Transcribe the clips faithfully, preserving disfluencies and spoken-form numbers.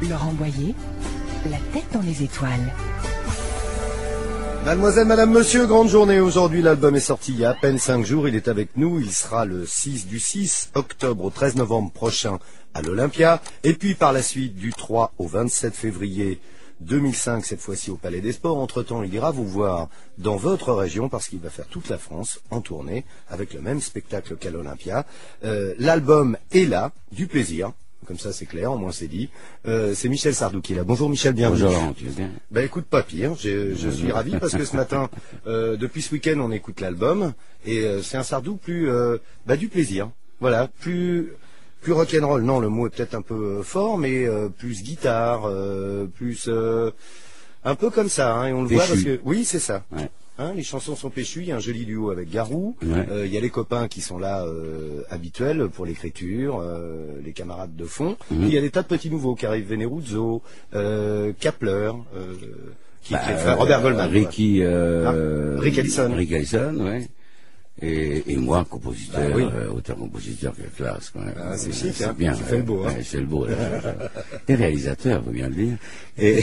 Laurent Boyer, la tête dans les étoiles. Mademoiselle, madame, monsieur, grande journée aujourd'hui. L'album est sorti il y a à peine cinq jours. Il est avec nous. Il sera le six du six octobre au treize novembre prochain à l'Olympia. Et puis par la suite du trois au vingt-sept février deux mille cinq, cette fois-ci au Palais des Sports. Entre-temps, il ira vous voir dans votre région parce qu'il va faire toute la France en tournée avec le même spectacle qu'à l'Olympia. Euh, l'album est là, du plaisir. Comme ça, c'est clair, au moins c'est dit. Euh, c'est Michel Sardou qui est là. Bonjour Michel, bienvenue. Bonjour, tu vas bien? Ben écoute, pas pire. Je, je suis ravi parce que ce matin, euh, depuis ce week-end, on écoute l'album et euh, c'est un Sardou plus, euh, bah, du plaisir. Voilà, plus, plus rock'n'roll. Non, le mot est peut-être un peu euh, fort, mais euh, plus guitare, euh, plus, euh, un peu comme ça. Hein, et on le Péchu. voit parce que, oui, c'est ça. Ouais. Hein, les chansons sont péchues, il y a un joli duo avec Garou, il Ouais. euh, y a les copains qui sont là euh, habituels pour l'écriture, euh, les camarades de fond, Mhm. et il y a des tas de petits nouveaux qui arrivent, Veneruzzo, euh, Kapler, euh, qui, Bah, qui est enfin, Robert euh, Goldman. Ricky, euh, Ah, Rick Allison. Rick Allison, ouais. Et, et moi, compositeur, Bah oui. euh, auteur-compositeur, quelle classe, quand même. Ah, c'est chic, C'est hein. bien. Tu fais le beau, hein. Ouais, c'est le beau, là. Et réalisateur, faut bien le dire. Et,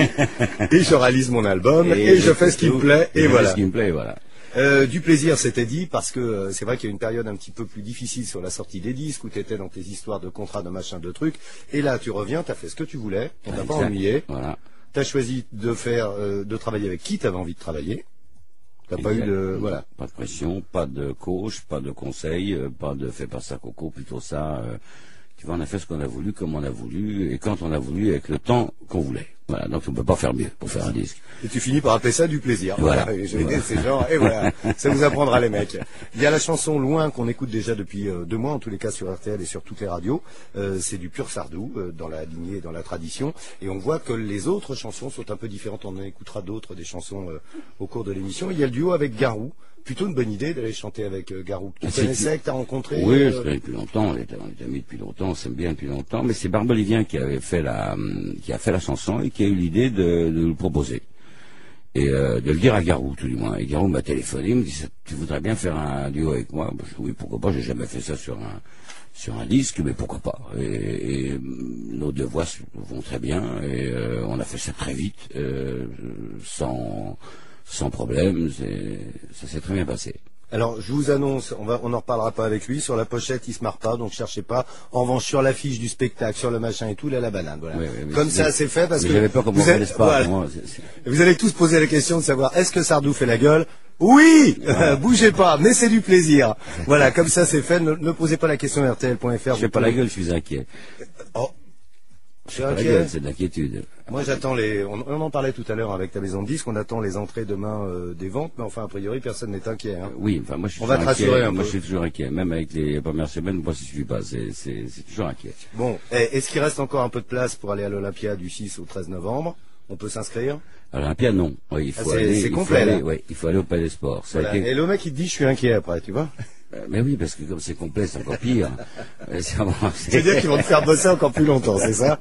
Et je réalise mon album, et, je fais ce qui me plaît, et je voilà. fais ce qui me plaît, voilà. Euh, du plaisir, c'était dit, parce que euh, c'est vrai qu'il y a une période un petit peu plus difficile sur la sortie des disques, où tu étais dans tes histoires de contrats, de machin, de trucs, et là tu reviens, tu as fait ce que tu voulais, on t'a pas Exact. ennuyé, Voilà. tu as choisi de faire, euh, de travailler avec qui tu avais envie de travailler, t'as pas eu Exact. de... Voilà. Pas de pression, pas de coach, pas de conseil, euh, pas de fais pas ça coco, plutôt ça. euh, tu vois, on a fait ce qu'on a voulu, comme on a voulu, et quand on a voulu, avec le temps qu'on voulait. Voilà, donc on peut pas faire mieux pour faire un disque. Et tu finis par appeler ça du plaisir. Voilà. Et je vais dire, c'est genre, et voilà, ça vous apprendra les mecs. Il y a la chanson Loin qu'on écoute déjà depuis euh, deux mois, en tous les cas sur R T L et sur toutes les radios. Euh, c'est du pur Sardou, euh, dans la lignée et dans la tradition. Et on voit que les autres chansons sont un peu différentes. On en écoutera d'autres, des chansons euh, au cours de l'émission. Il y a le duo avec Garou. Plutôt une bonne idée d'aller chanter avec euh, Garou. Tu Ah, c'est connaissais, qui- que tu as rencontré Oui, euh, je connais depuis longtemps, on est, on est amis depuis longtemps, on s'aime bien depuis longtemps, mais c'est Barbelivien qui avait fait la, hum, qui a fait la chanson et qui a eu l'idée de, de le proposer. Et euh, de le dire à Garou, tout du moins. Et Garou m'a téléphoné, il me dit, tu voudrais bien faire un duo avec moi? Ben, je dis, oui, pourquoi pas, j'ai jamais fait ça sur un, sur un disque, mais pourquoi pas. Et, et hum, nos deux voix se- vont très bien, et euh, on a fait ça très vite, euh, sans, sans problème, c'est- ça s'est très bien passé. Alors, je vous annonce, on va, on n'en reparlera pas avec lui. Sur la pochette, il se marre pas, donc cherchez pas. En revanche, sur l'affiche du spectacle, sur le machin et tout, il a la banane. Voilà. Oui, oui, mais Comme c'est- ça, c'est fait parce mais que j'avais peur qu'on vous, m'en êtes- connaisse pas. voilà. Moi, c'est- c'est- Vous allez tous poser la question de savoir est-ce que Sardou fait la gueule? Oui, bougez pas, mais c'est du plaisir. Voilà, comme ça, c'est fait. Ne, ne posez pas la question R T L point F R. Je fais pas la gueule, je suis inquiet. Oh, je suis Pas la inquiet. gueule, c'est de l'inquiétude. Moi, j'attends les. On, on en parlait tout à l'heure avec ta maison de disques. On attend les entrées demain euh, des ventes, mais enfin, a priori, personne n'est inquiet. Hein. Oui, enfin, moi, je suis On va toujours te rassurer inquiet. un Moi, peu. je suis toujours inquiet. Même avec les premières semaines, moi, ça suffit pas. C'est, c'est, c'est toujours inquiet. Bon, eh, est-ce qu'il reste encore un peu de place pour aller à l'Olympia du six au treize novembre? On peut s'inscrire? Alors, un piano, oui, il faut Ah, c'est- aller. c'est il faut complet, aller- là. ouais, il faut aller au Palais des Sports. Ça a Voilà. été- Et le mec, il te dit, je suis inquiet après, tu vois? Euh, Mais oui, parce que comme c'est complet, c'est encore pire. Euh, c'est vraiment- C'est-à-dire qu'ils vont te faire bosser encore plus longtemps, c'est ça?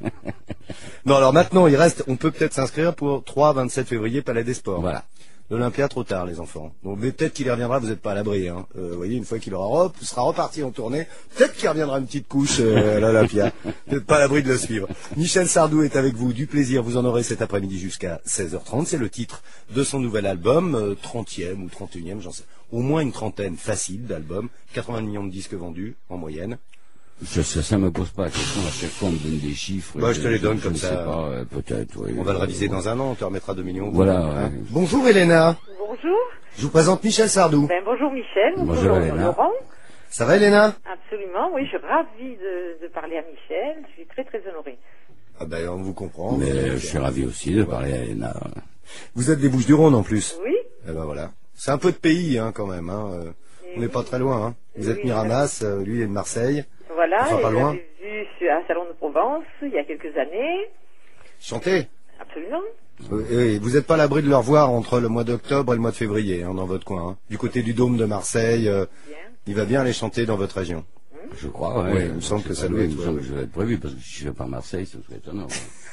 Non, alors maintenant, il reste, on peut peut-être s'inscrire pour trois vingt-sept février, Palais des Sports. Voilà. L'Olympia, trop tard, les enfants. Donc, mais peut-être qu'il y reviendra, vous n'êtes pas à l'abri, hein. Euh, vous voyez, une fois qu'il aura re- sera reparti en tournée, peut-être qu'il reviendra une petite couche euh, à l'Olympia. Vous n'êtes pas à l'abri de le suivre. Michel Sardou est avec vous, du plaisir, vous en aurez cet après-midi jusqu'à seize heures trente. C'est le titre de son nouvel album, euh, trentième ou trente et unième, j'en sais. Au moins une trentaine facile d'albums, quatre-vingts millions de disques vendus, en moyenne. Je, ça, ça me pose pas la question. À chaque fois, on me donne des chiffres. Bah, je te les donne je comme ne ça. sais pas, euh, peut-être, oui. On va le Euh, réviser bon. dans un an, on te remettra deux millions. Voilà, Hein. ouais. Bonjour Elena, Bonjour. je vous présente Michel Sardou. Ben, bonjour Michel. Bonjour, Elena. Laurent. Ça va Elena? Absolument, oui, je suis ravie de, de parler à Michel. Je suis très très honorée. Ah ben, on vous comprend. Mais je suis ravi aussi de parler à Elena. Vous êtes des Bouches-du-Rhône en plus. Oui. Eh ben voilà. C'est un peu de pays hein, quand même. Hein. euh, Et On n'est oui. pas très loin. Hein. Vous Oui, êtes Miramas, euh, lui il est de Marseille. Voilà, Enfin, pas et loin. j'avais vu sur un salon de Provence il y a quelques années. Chantez. Absolument. Euh, et vous n'êtes pas à l'abri de le revoir entre le mois d'octobre et le mois de février hein, dans votre coin. Hein. Du côté du Dôme de Marseille, euh, Bien. il va bien aller chanter dans votre région. Je crois, ouais. Oui, il me semble que ça doit Oui, être, Il me ouais, semble ouais. que ça doit être prévu, parce que si je vais par Marseille, ce serait étonnant.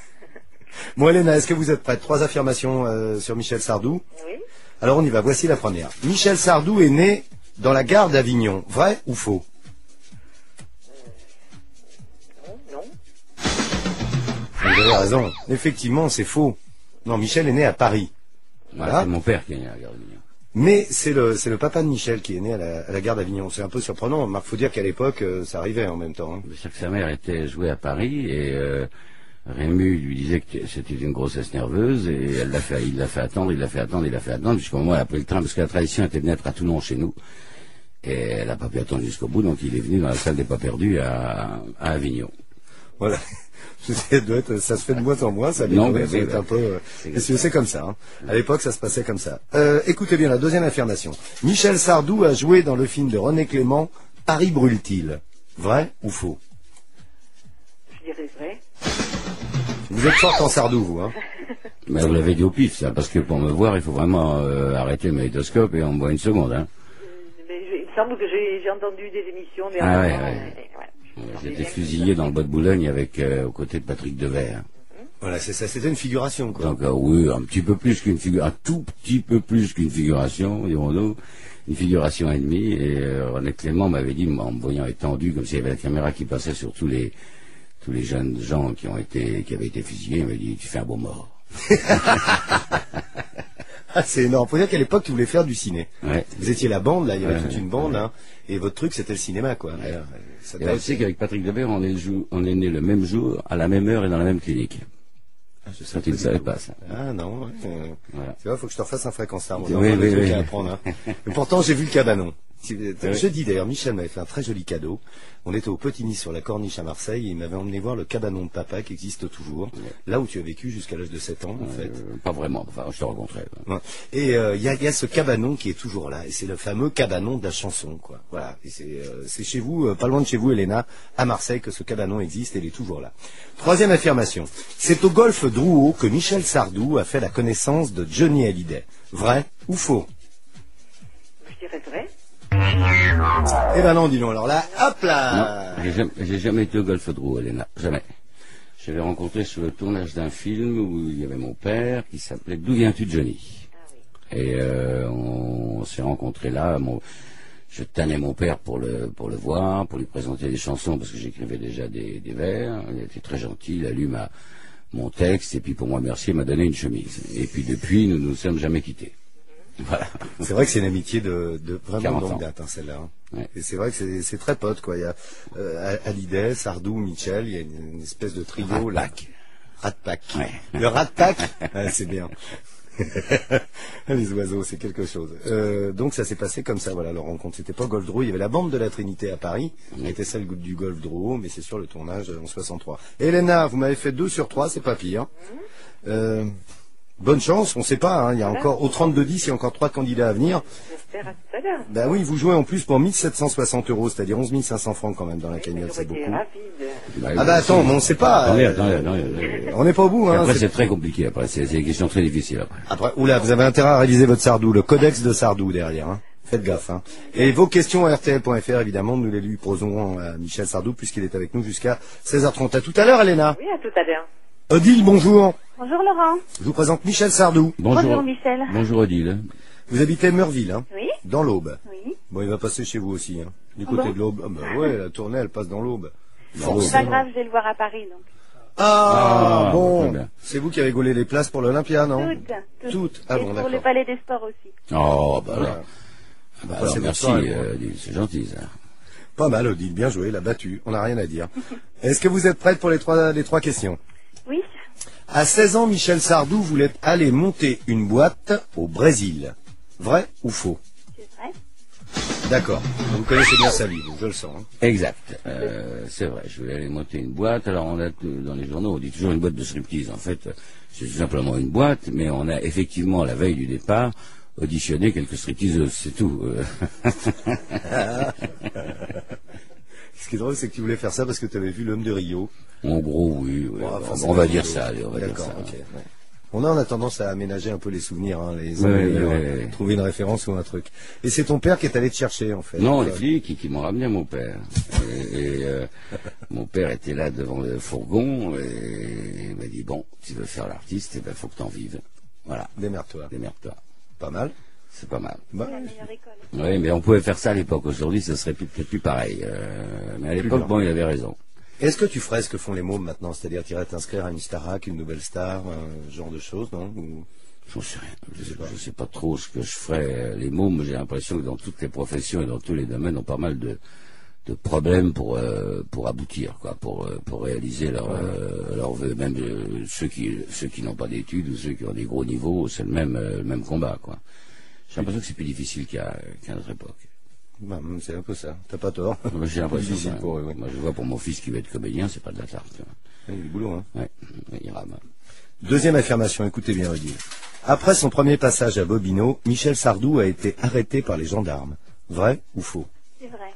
Bon Elena, est-ce que vous êtes prête? Trois affirmations euh, sur Michel Sardou. Oui. Alors on y va, voici la première. Michel Sardou est né dans la gare d'Avignon. Vrai ou faux? Non, non. Vous avez raison. Effectivement, c'est faux. Non, Michel est né à Paris. Voilà, Voilà. c'est mon père qui est né à la gare d'Avignon. Mais c'est le, c'est le papa de Michel qui est né à la, à la gare d'Avignon. C'est un peu surprenant. Marc, faut dire qu'à l'époque, euh, ça arrivait en même temps. Hein. C'est que sa mère était jouée à Paris et euh, Rému lui disait que c'était une grossesse nerveuse et elle l'a fait, il l'a fait attendre, il l'a fait attendre, il l'a fait attendre jusqu'au moment où elle a pris le train parce que la tradition était de naître à Toulon chez nous et elle n'a pas pu attendre jusqu'au bout donc il est venu dans la salle des pas perdus à, à Avignon. Voilà. Ça, doit être, ça se fait de moins en moins, ça, Non, mais mais ça oui, doit être bah, un peu. euh, c'est c'est c'est comme ça. Hein. À l'époque, ça se passait comme ça. Euh, écoutez bien la deuxième affirmation. Michel Sardou a joué dans le film de René Clément, Paris brûle-t-il. Vrai ou faux? Je dirais vrai. Vous êtes forte en Sardou, vous, hein? Mais vous l'avez dit au pif, ça, parce que pour me voir, il faut vraiment euh, arrêter le magnétoscope et on me voit une seconde. Hein. Mais je- il me semble que j'ai j'ai entendu des émissions, mais Ah en ouais, même temps, ouais. euh, ouais. J'étais fusillé dans le bois de Boulogne avec euh, aux côtés de Patrick Devers. Voilà, c'est ça. C'était une figuration, quoi. Donc euh, oui, un petit peu plus qu'une figure, un tout petit peu plus qu'une figuration, dirons-nous, une figuration et demie. Et euh, René Clément m'avait dit, en me voyant étendu, comme s'il y avait la caméra qui passait sur tous les tous les jeunes gens qui ont été qui avaient été fusillés, il m'a dit, tu fais un beau mort. Ah, c'est énorme. Faut dire qu'à l'époque, tu voulais faire du ciné. Ouais. Vous étiez la bande, là, il y avait Ouais, toute une bande, hein, et votre truc, c'était le cinéma, quoi. Alors, ça Et doit on être- sait qu'avec Patrick Devers, on est, jou- on est né le même jour, à la même heure et dans la même clinique. Ah, je sais Ça, tu ne pas savais du tout. pas, ça. Ah non, ouais, euh, Voilà. tu vois, faut que je te refasse un fréquence arbre. Oui, On a encore des oui, trucs oui. à apprendre. Hein. Mais pourtant, j'ai vu le cabanon. Si- Oui. Jeudi d'ailleurs, Michel m'avait fait un très joli cadeau. On était au Petit Nice sur la Corniche à Marseille et il m'avait emmené voir le cabanon de papa qui existe toujours, là où tu as vécu jusqu'à l'âge de sept ans en fait. Euh, pas vraiment, enfin, je te rencontrais. Ouais. Et euh, il y, a, y a ce cabanon qui est toujours là, et c'est le fameux cabanon de la chanson, quoi. Voilà. Et c'est euh, c'est chez vous, euh, pas loin de chez vous, Elena, à Marseille, que ce cabanon existe, et il est toujours là. Troisième affirmation. C'est au golfe Drouot que Michel Sardou a fait la connaissance de Johnny Hallyday. Vrai ou faux? Je dirais vrai. Eh ben non, dis donc. Alors là, hop là. Non, j'ai jamais, j'ai jamais été au Golfe Drouot, Elena. Jamais. Je l'ai rencontré sur le tournage d'un film où il y avait mon père qui s'appelait D'où viens-tu, Johnny? Et euh, on s'est rencontrés là. Mon, je tannais mon père pour le pour le voir, pour lui présenter des chansons parce que j'écrivais déjà des, des vers. Il était très gentil. Il a lu ma mon texte et puis pour moi remercier, il m'a donné une chemise. Et puis depuis, nous nous sommes jamais quittés. Voilà. C'est vrai que c'est une amitié de, de vraiment quarante longue ans. date, hein, celle-là. Hein. Ouais. Et c'est vrai que c'est c'est très pote, quoi. Il y a euh, Hallyday, Sardou, Michel, il y a une, une espèce de trio là. Rat-pack. Rat-pack. Ouais. Le rat-pack, ouais, c'est bien. Les oiseaux, c'est quelque chose. Euh, donc ça s'est passé comme ça, voilà, leur rencontre. C'était pas Golfe Drouot, il y avait la bande de la Trinité à Paris, qui était celle du Golfe Drouot, mais c'est sur le tournage en soixante-trois. Elena, vous m'avez fait deux sur trois, c'est pas pire. Euh, bonne chance, on sait pas, hein, il y a encore, au trente-deux dix, il y a encore trois candidats à venir. J'espère à tout à l'heure. Ben oui, vous jouez en plus pour mille sept cent soixante euros, c'est-à-dire onze mille cinq cents francs quand même dans la Mais cagnotte, j'aurais c'est été beaucoup. ravie de... Ah bah attends, mais on sait pas. Attendez, euh, attendez, attendez, attendez. On n'est pas au bout, hein. Après, c'est- c'est très compliqué. Après, c'est c'est des questions très difficiles. Après. Après, oula, vous avez intérêt à réaliser votre Sardou, le codex de Sardou derrière, hein. Faites gaffe, hein. Et vos questions à R T L point F R, évidemment, nous les lui poserons à Michel Sardou, puisqu'il est avec nous jusqu'à seize heures trente. À tout à l'heure, Elena. Oui, à tout à l'heure. Odile, bonjour. Bonjour Laurent. Je vous présente Michel Sardou. Bonjour, Michel. Bonjour Odile. Vous habitez Meurville, hein. Oui, Dans l'Aube. oui. Bon, il va passer chez vous aussi, hein. Du côté bon de l'Aube. Ah bah ouais, la tournée, elle passe dans l'Aube. C'est pas Forcément. grave, je vais le voir à Paris donc. Ah, Ah, bon. très bien. C'est vous qui avez gaulé les places pour l'Olympia, non? Toutes. Toutes. Toutes. Ah Et bon, pour d'accord. le Palais des Sports aussi. Oh, bah Voilà. alors. Ah bah Ça, alors, c'est merci, votre soirée, euh, Odile, c'est gentil ça. Pas mal, Odile. Bien joué, la battue. On n'a rien à dire. Est-ce que vous êtes prête pour les trois, les trois questions? Oui, À seize ans, Michel Sardou voulait aller monter une boîte au Brésil. Vrai ou faux? c'est vrai. D'accord. Vous connaissez bien sa vie, vous, je le sens. hein. Exact. Euh, c'est vrai, je vais aller monter une boîte. Alors, on a, dans les journaux, on dit toujours une boîte de striptease. En fait, c'est tout simplement une boîte, mais on a effectivement, la veille du départ, auditionné quelques stripteaseuses, c'est tout. Euh, Ce qui est drôle, c'est que tu voulais faire ça parce que tu avais vu l'homme de Rio. en gros, oui, oui. Bon, on, enfin, c'est on va pas dire rigolo. ça, allez, on va dire D'accord, ça. ok. ouais. On a, on a tendance à aménager un peu les souvenirs, hein, les Ouais, embellir, ouais, hein, ouais, ouais. trouver une référence ou un truc. Et c'est ton père qui est allé te chercher, en fait. Non, Euh, les flics qui, qui m'ont ramené à mon père. Et, et, euh, mon père était là devant le fourgon et il m'a dit, bon, tu veux faire l'artiste, il ben, faut que t'en vives. Voilà, Démerde-toi. démerde-toi. Pas mal. C'est pas mal. Bah, La meilleure école. Oui, mais on pouvait faire ça à l'époque. Aujourd'hui, ce serait plus- peut-être plus pareil. Euh, mais à l'époque, lent. bon, il avait raison. Est-ce que tu ferais ce que font les mômes maintenant, c'est-à-dire tu irais t'inscrire à une Starac, une nouvelle star, un genre de choses, non? Ou... J'en sais rien. Je sais pas, je sais pas trop ce que je ferais. Les mômes, j'ai l'impression que dans toutes les professions et dans tous les domaines, ont pas mal de, de problèmes pour euh, pour aboutir, quoi, pour euh, pour réaliser leur euh, leur vœu. Même euh, ceux qui ceux qui n'ont pas d'études ou ceux qui ont des gros niveaux, c'est le même euh, le même combat, quoi. J'ai l'impression que c'est plus difficile qu'à qu'à notre époque. Bah, c'est un peu ça. T'as pas tort. Moi, j'ai l'impression. Difficile que, pour eux, oui. Moi, je vois pour mon fils qui veut être comédien, c'est pas de la tarte. Tu vois. Il y a du boulot, hein. Ouais, il rame. Deuxième affirmation, écoutez bien, Odile. Après son premier passage à Bobino, Michel Sardou a été arrêté par les gendarmes. Vrai ou faux? C'est vrai.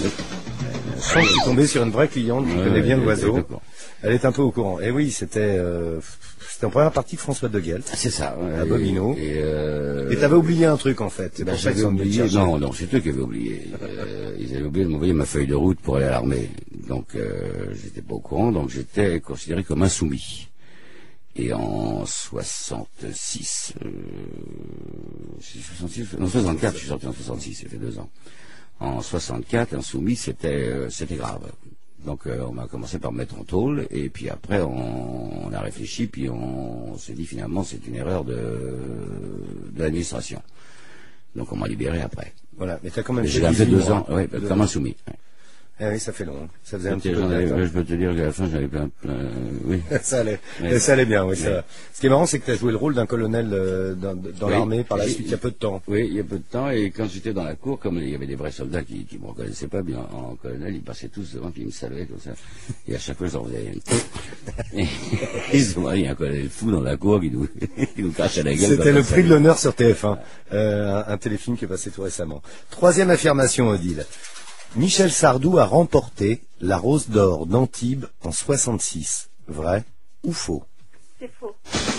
Je sens que je suis tombé sur une vraie cliente qui Ouais, connaît bien ouais, l'oiseau. d'accord. Elle est un peu au courant. Et oui, c'était euh, c'était en première partie de François de Guelt. C'est ça. Ouais, À Bobino. Et, euh, Et t'avais oublié un truc, en fait. C'est Ben, pour ça j'avais qu'ils sont venus te oublié. chercher. Non, non, c'est eux qui avaient oublié. Euh, ils avaient oublié de m'envoyer ma feuille de route pour aller à l'armée. Donc, euh, j'étais pas au courant. Donc, j'étais considéré comme insoumis. Et en soixante-six, euh, soixante-six, non, soixante-quatre, je suis sorti en soixante-six, ça fait deux ans. En soixante-quatre, insoumis, c'était, euh, c'était grave. Donc, euh, on a commencé par me mettre en tôle, et puis après, on, on a réfléchi, puis on, on s'est dit finalement, c'est une erreur de, de l'administration. Donc, on m'a libéré après. Voilà, mais t'as quand même J'ai fait fait dix-huit deux mois. ans, oui, Deux comme ans. insoumis. Ouais. Ah oui, ça fait long. Ça faisait un petit peu J'en de avais- date, hein. je peux te dire qu'à la fin, j'avais plein, plein, oui. Ça allait, Ouais. ça allait bien, oui. Ça Ouais. va. Ce qui est marrant, c'est que tu as joué le rôle d'un colonel euh, dans, dans Oui. l'armée par la Et- suite, il y a peu de temps. Oui, il y a peu de temps, et quand j'étais dans la cour, comme il y avait des vrais soldats qui ne me reconnaissaient pas bien en colonel, ils passaient tous devant, puis ils me saluaient comme ça. Et à chaque fois, je leur faisais une... Et ils se disaient, il y a un colonel fou dans la cour qui nous, qui nous crachait la gueule. C'était quand le on prix de saluait. l'honneur sur T F un, euh, un, un téléfilm qui est passé tout récemment. Troisième affirmation, Odile. Michel Sardou a remporté la Rose d'Or d'Antibes en soixante-six. Vrai ou faux? C'est faux.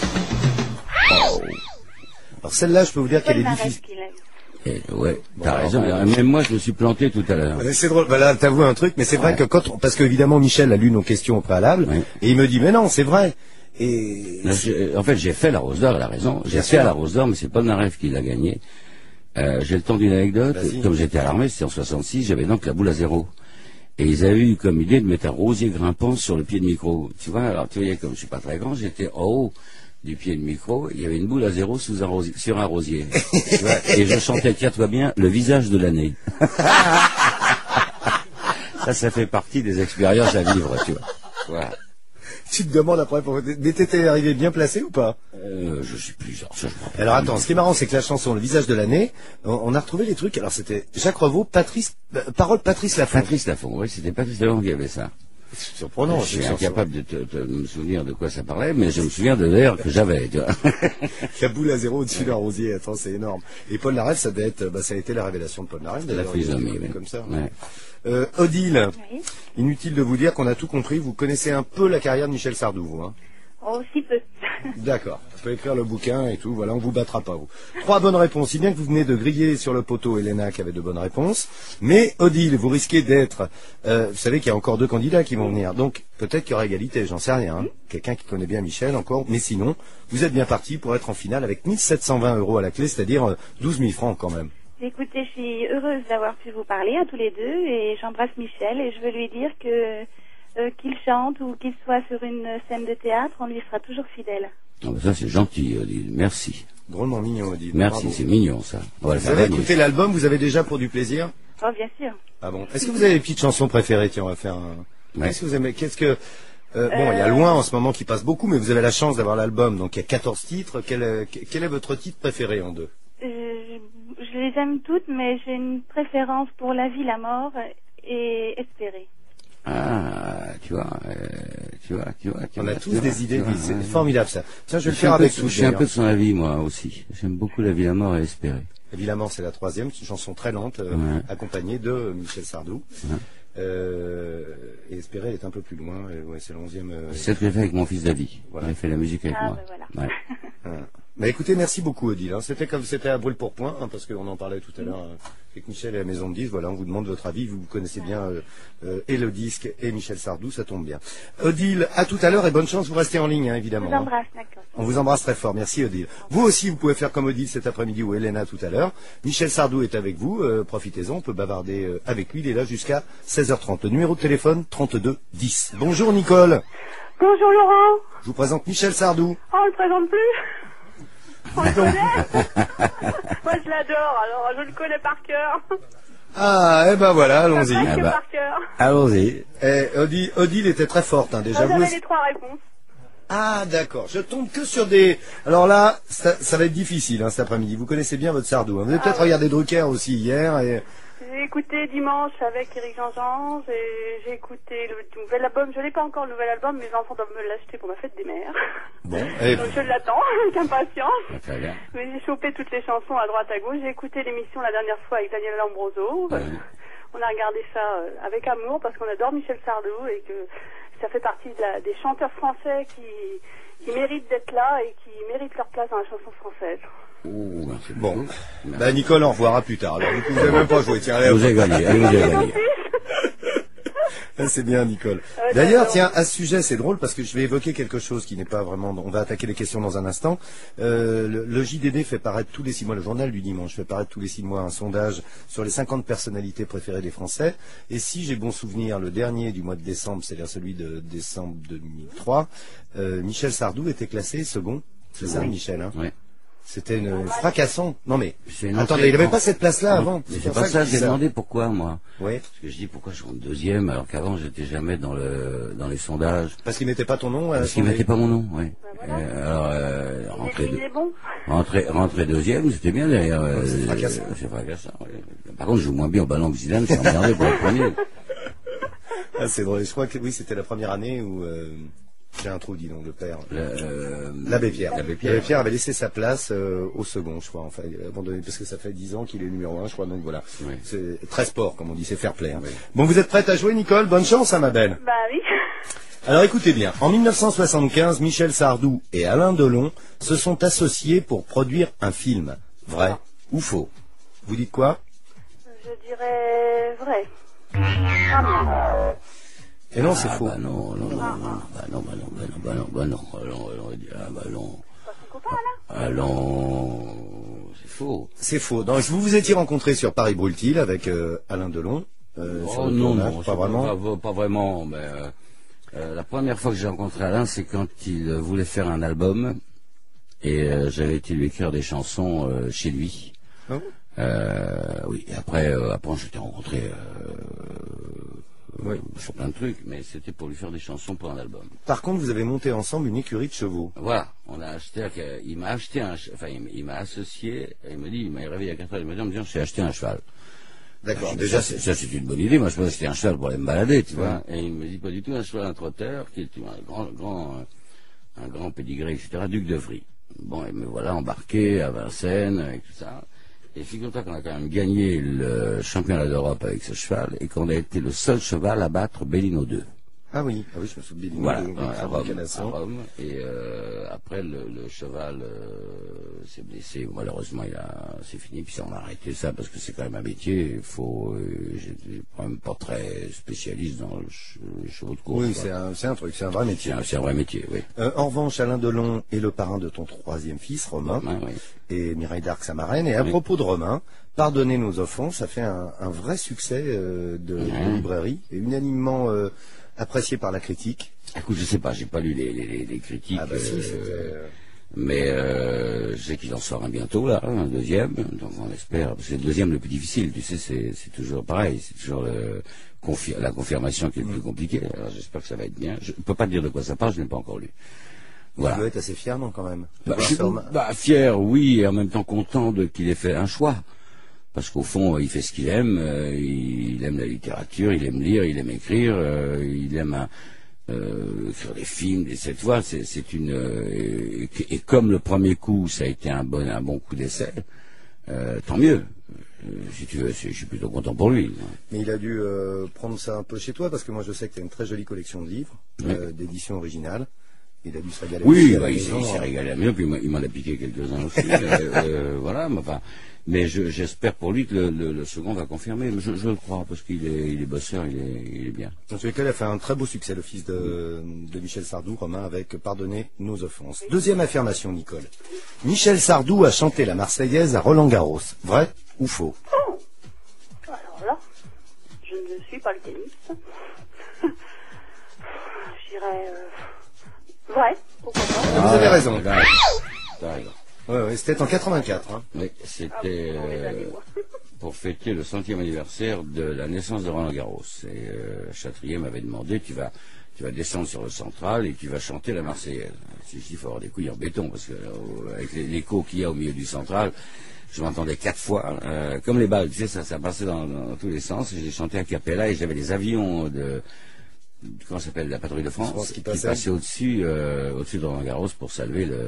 Alors celle-là, je peux vous dire qu'elle Paul est Naref difficile. qui l'a eu. Et, ouais, t'as raison. Même moi, je me suis planté tout à l'heure. Euh, C'est drôle, bah là, t'avoues un truc, mais c'est vrai Ouais. que quand on, parce qu'évidemment, Michel a lu nos questions au préalable, Ouais. et il me dit, mais non, c'est vrai. Et, Là, j'ai- En fait, j'ai fait la Rose d'Or, elle a raison. J'ai Bien fait sûr. la Rose d'Or, mais c'est Paul Naref qui l'a gagné. Euh, j'ai le temps d'une anecdote. Vas-y. Comme j'étais à l'armée, c'était en soixante-six, j'avais donc la boule à zéro. Et ils avaient eu comme idée de mettre un rosier grimpant sur le pied de micro. Tu vois, alors tu voyais, comme je suis pas très grand, j'étais en haut du pied de micro, il y avait une boule à zéro sous un rosier, sur un rosier. Tu vois, et je chantais, tiens-toi bien, le visage de l'année. Ça, ça fait partie des expériences à vivre, tu vois. Voilà. tu te demandes après, pour... mais t'étais arrivé bien placé ou pas? Euh, je suis plus, alors ça, je me rappelle Alors plus. attends, ce qui est marrant, c'est que la chanson Le visage de l'année, on, on a retrouvé les trucs. Alors c'était Jacques Revaux, Patrice, euh, parole Patrice Lafont. Patrice Lafont, oui, c'était Patrice Lafont qui avait ça. C'est surprenant. je suis cette chanson. incapable de, te- de me souvenir de quoi ça parlait, mais je me souviens de l'air que j'avais, tu vois. La boule à zéro au-dessus d'un rosier, attends, c'est énorme. Et Paul Naref, ça devait être, bah, ça a été la révélation de Paul Naref. La d'ailleurs, trisomie, il est oui. comme ça. Ouais. Euh, Odile, Oui. inutile de vous dire qu'on a tout compris. Vous connaissez un peu la carrière de Michel Sardou, vous, hein? Oh, si peu. D'accord. Vous pouvez écrire le bouquin et tout. Voilà, on vous battra pas, vous. Trois bonnes réponses. Si bien que vous venez de griller sur le poteau Elena qui avait de bonnes réponses. Mais, Odile, vous risquez d'être, euh, vous savez qu'il y a encore deux candidats qui vont venir. Donc, peut-être qu'il y aura égalité, j'en sais rien. Hein. Quelqu'un qui connaît bien Michel encore. Mais sinon, vous êtes bien parti pour être en finale avec mille sept cent vingt euros à la clé, c'est-à-dire euh, douze mille francs quand même. Écoutez, je suis heureuse d'avoir pu vous parler à tous les deux et j'embrasse Michel et je veux lui dire que euh, qu'il chante ou qu'il soit sur une scène de théâtre, on lui sera toujours fidèle. Ah, bah ça, c'est gentil, Odile. Merci. Drôlement mignon, Odile. Merci, Bravo. c'est mignon, ça. On va le Vous faire avez gagner. écouté l'album, vous avez déjà pour du plaisir? Oh, bien sûr. Ah bon. Est-ce que vous avez des petites chansons préférées? Tiens, on va faire un... Ouais. Qu'est-ce que vous aimez? Qu'est-ce que... Euh, bon, il y a Euh. Loin en ce moment qui passe beaucoup, mais vous avez la chance d'avoir l'album, donc il y a quatorze titres. Quel est, quel est votre titre préféré en deux? Euh, je, je les aime toutes, mais j'ai une préférence pour La vie, la mort et Espérer. Ah, tu vois, euh, tu vois, tu vois. Tu On a vois, tous tu vois, des idées, tu vois, c'est ouais. formidable ça. Tiens, je vais le Je suis faire un peu avec de- vous. Je suis un d'ailleurs. peu de son avis, moi aussi. J'aime beaucoup La vie, la mort et Espérer. Évidemment, c'est la troisième, c'est une chanson très lente, euh, Ouais. accompagnée de Michel Sardou. Ouais. Euh, et Espérer elle est un peu plus loin, et ouais, c'est l'onzième. Euh, C'est celle que j'ai fait avec mon fils David. Voilà. Il a fait la musique avec Ah, moi. ben voilà. Ouais. hein. Mais écoutez, merci beaucoup Odile. Hein. C'était comme c'était à brûle pour point, hein, parce qu'on en parlait tout à l'heure. euh, avec Michel et la maison de disques. Voilà, on vous demande votre avis. Vous connaissez bien euh, euh, et le disque et Michel Sardou, ça tombe bien. Odile, à tout à l'heure et bonne chance. Vous restez en ligne, hein, évidemment. Je vous embrasse, d'accord. On vous embrasse très fort. Merci, Odile. Vous aussi, vous pouvez faire comme Odile cet après-midi ou Elena tout à l'heure. Michel Sardou est avec vous. Euh, profitez-en. On peut bavarder euh, avec lui. Il est là jusqu'à seize heures trente. Le numéro de téléphone, trente-deux dix. Bonjour, Nicole. Bonjour Laurent. Je vous présente Michel Sardou. Oh, on le présente plus. On le connaît. Moi, je l'adore, alors je le connais par cœur. Ah, eh ben voilà, allons-y. Presque Ah bah. par cœur. Allons-y. Eh, Odile, Odile était très forte, hein, déjà. Vous Vous- avez les trois réponses. Ah, d'accord. Je tombe que sur des... Alors là, ça, ça va être difficile, hein, cet après-midi. Vous connaissez bien votre Sardou, hein. Vous avez peut-être Ah, ouais. regardé Drucker aussi hier et... J'ai écouté dimanche avec Eric Jean-Jean, j'ai j'ai écouté le nouvel album, je n'ai pas encore le nouvel album, mes enfants doivent me l'acheter pour ma fête des mères. Bon, eh, Donc je l'attends avec impatience. Très bien. Mais j'ai chopé toutes les chansons à droite à gauche, j'ai écouté l'émission la dernière fois avec Daniel Lambroso. Ouais. On a regardé ça euh, avec amour parce qu'on adore Michel Sardou et que ça fait partie de la- des chanteurs français qui, qui méritent d'être là et qui méritent leur place dans la chanson française. Ouh, merci bon. beaucoup. Merci. Bah, Nicole, on revoit à plus tard. Alors, vous pouvez même pas jouer. Tiens, allez, Vous avez gagné, allez, vous avez gagné. Ah, c'est bien, Nicole. Ouais, D'ailleurs, j'adore. tiens, à ce sujet, c'est drôle parce que je vais évoquer quelque chose qui n'est pas vraiment... On va attaquer les questions dans un instant. Euh, le, le J D D fait paraître tous les six mois, le journal du dimanche fait paraître tous les six mois un sondage sur les cinquante personnalités préférées des Français. Et si j'ai bon souvenir, le dernier du mois de décembre, c'est-à-dire celui de décembre deux mille trois, euh, Michel Sardou était classé second. C'est ça, Oui. Michel, hein? Oui. C'était une fracassant. Non mais, C'est une attendez, entrée- il n'avait pas cette place-là avant. Mais c'est pour pas que ça, je dis j'ai demandé pourquoi, moi. Oui, Parce que je dis pourquoi je rentre deuxième, alors qu'avant, j'étais jamais dans le, dans les sondages. parce qu'il mettait pas ton nom. à Parce qu'il son- mettait pas mon nom, oui. voilà. Euh, alors, euh, rentrer, Il est bon. rentrer, rentrer deuxième, c'était bien d'ailleurs. euh, c'est fracassant. C'est fracassant, oui. Par contre, je joue moins bien au ballon que Zidane, je suis emmerdé pour le premier. Ah, c'est drôle. Je crois que oui, c'était la première année où euh, j'ai un trou, dis donc, le père. Le, euh, L'abbé Pierre. L'abbé Pierre. L'abbé Pierre avait laissé sa place euh, au second, je crois, enfin, il a abandonné parce que ça fait dix ans qu'il est numéro un, je crois, donc voilà. Oui. C'est très sport, comme on dit, c'est fair play. Hein. Oui. Bon, vous êtes prête à jouer, Nicole? Bonne chance, hein, ma belle. Bah oui. Alors écoutez bien, en mille neuf cent soixante-quinze, Michel Sardou et Alain Delon se sont associés pour produire un film. Vrai ou faux? Vous dites quoi? Je dirais vrai. Ah non. Et non, c'est Ah, faux. bah non, non, non, non, bah non, bah non, bah non, bah non, bah non, bah non, bah non, ah bah non, Pas son copain là. ah non, c'est faux. C'est faux. Donc, vous vous étiez rencontrés sur Paris Brûle-t-il avec euh, Alain Delon. Euh, sur Oh le non, tournage, non, pas c'est vraiment. Pas, pas vraiment, mais euh, euh, la première fois que j'ai rencontré Alain, c'est quand il euh, voulait faire un album et euh, j'avais été lui écrire des chansons euh, chez lui. Ah bon Euh, oui, et après, euh, après on s'était rencontrés euh, Oui. sur plein de trucs, mais c'était pour lui faire des chansons pour un album. Par contre, vous avez monté ensemble une écurie de chevaux. Voilà, on a acheté, il m'a acheté un, che- enfin il, il m'a associé, et il me dit, il m'a réveillé à quatre heures du matin, il me dit, je t'ai acheté un cheval. D'accord. Je dis, Déjà, ça, c'est, ça, c'est une bonne idée, moi je pensais que c'était un cheval pour aller me balader, tu vois. Et il me dit pas du tout un cheval, un trotteur, qui est un grand, grand, un grand pédigré, et cetera, Duc de Vry. Bon, et me voilà embarqué à Vincennes, avec tout ça. Et figure-toi qu'on a quand même gagné le championnat d'Europe avec ce cheval, et qu'on a été le seul cheval à battre Bellino deux. ah oui, ah oui, je me souviens. Voilà, de- de- ouais, de- à de- Rome, Canasson. à Rome. Et euh, après, le, le cheval euh, s'est blessé. Malheureusement, il a, c'est fini. Puis ça, on a arrêté ça parce que c'est quand même un métier. Il faut, euh, j'étais quand même pas très spécialiste dans le che- les chevaux de course. Oui, quoi. c'est un, c'est un truc, c'est un vrai c'est métier. un, c'est un vrai métier, oui. Euh, en revanche, Alain Delon est le parrain de ton troisième fils, Romain, Romain, oui. et Mireille d'Arc, sa marraine. Et à Oui. propos de Romain, pardonnez nos offenses, ça fait un, un vrai succès euh, de, de Mhm. librairie, et unanimement euh, apprécié par la critique. Écoute, je sais pas, j'ai pas lu les, les, les, les critiques. Ah bah si, euh, c'était... euh, Mais euh, je sais qu'il en sort un bientôt, là, un deuxième, donc on espère. Parce que c'est le deuxième le plus difficile, tu sais, c'est, c'est toujours pareil, c'est toujours le, confi- la confirmation qui est le plus compliquée. Alors j'espère que ça va être bien. Je ne peux pas te dire de quoi ça parle, je n'ai pas encore lu. Tu Voilà. dois être assez fier, non, quand même de Bah, voir je- ça, Romain. bah, fier, oui, et en même temps content de qu'il ait fait un choix. Parce qu'au fond, il fait ce qu'il aime, euh, il aime la littérature, il aime lire, il aime écrire, euh, il aime un, euh, écrire des films, des cette voix, c'est, c'est une euh, et, et comme le premier coup, ça a été un bon un bon coup d'essai, euh, tant mieux. Euh, si tu veux, c'est- je suis plutôt content pour lui. Mais il a dû euh, prendre ça un peu chez toi, parce que moi je sais que tu as une très jolie collection de livres, Oui. euh, d'édition originale. il a dû se régaler. Oui, à la bah, il, maison, il s'est hein. régalé à mieux, puis il m'a- il m'en a piqué quelques-uns aussi. euh, euh, voilà, mais enfin, mais je- j'espère pour lui que le, le- le second va confirmer. Mais je, je le crois parce qu'il est, il est bosseur, il est, il est bien. Dans tous les cas, il a fait un très beau succès, le fils de, de Michel Sardou, Romain, avec Pardonnez nos offenses. Deuxième affirmation, Nicole. Michel Sardou a chanté la Marseillaise à Roland Garros. Vrai ou faux? Oh. Alors là, je ne suis pas le tennis. Je dirais euh, vrai, pourquoi pas. Ah, vous avez raison. t'as raison. T'as raison. Ouais, ouais, c'était en quatre-vingt-quatre. Hein. Oui, c'était Ah, oui, dans les années, euh, moi. pour fêter le centième anniversaire de la naissance de Roland Garros. Et euh, Châtrier m'avait demandé, tu vas, tu vas descendre sur le central et tu vas chanter la Marseillaise. Si il faut avoir des couilles en béton, parce que euh, avec les- l'écho qu'il y a au milieu du central, je m'entendais quatre fois, euh, comme les balles, tu sais, ça, ça passait dans, dans tous les sens. J'ai chanté à Capella et j'avais des avions de, comment ça s'appelle, la patrouille de France, France qui qui passait. passaient au-dessus, euh, au-dessus de Roland Garros pour saluer le,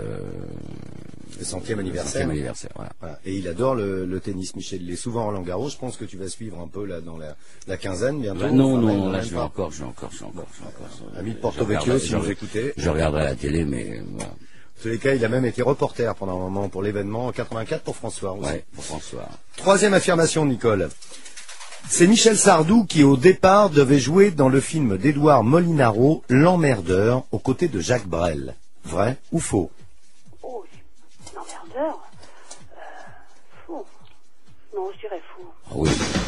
Le centième anniversaire. centième anniversaire. Voilà. Voilà. Et il adore le, le tennis, Michel. Il est souvent à Roland Garros. Je pense que tu vas suivre un peu là dans la, la quinzaine bientôt. Bah, non, Enfin, non, même là pas. je vais encore, je vais encore, je vais encore, je vais encore. Ami de Je Porto Vecchio, regarderai- si je- vous écoutez. Je regarderai la télé, mais voilà. En tous les cas, il a même été reporter pendant un moment pour l'événement en quatre-vingt-quatre pour François aussi. Ouais, pour François. Troisième affirmation, Nicole. C'est Michel Sardou qui, au départ, devait jouer dans le film d'Édouard Molinaro, L'Emmerdeur, aux côtés de Jacques Brel. Vrai ou faux? Oh, l'emmerdeur. Euh, faux. Non, je dirais faux. Ah oui,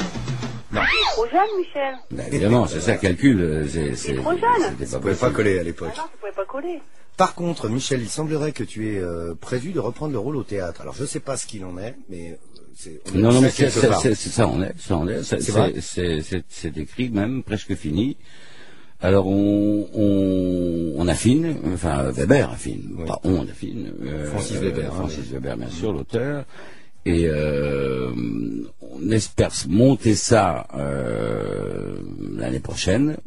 Il est trop jeune, Michel. bah, évidemment, c'est ça, calcul. euh, C'est, c'est, trop jeune. c'était Ça pas pouvait pas possible. coller à Ah l'époque. non, ça pouvait pas coller. Par contre, Michel, il semblerait que tu aies euh, prévu de reprendre le rôle au théâtre. Alors, je ne sais pas ce qu'il en est, mais euh, c'est... on Non, est non, mais ça c'est, quelque c'est, part. c'est- c'est ça, on est, ça, on est. Ça, C'est vrai c'est, c'est, c'est, c'est écrit même, presque fini. Alors on, on, on affine, enfin Weber affine, Oui. pas on affine. euh, Francis Weber, hein, Francis Weber, bien sûr, l'auteur. Et euh, on espère monter ça euh, l'année prochaine.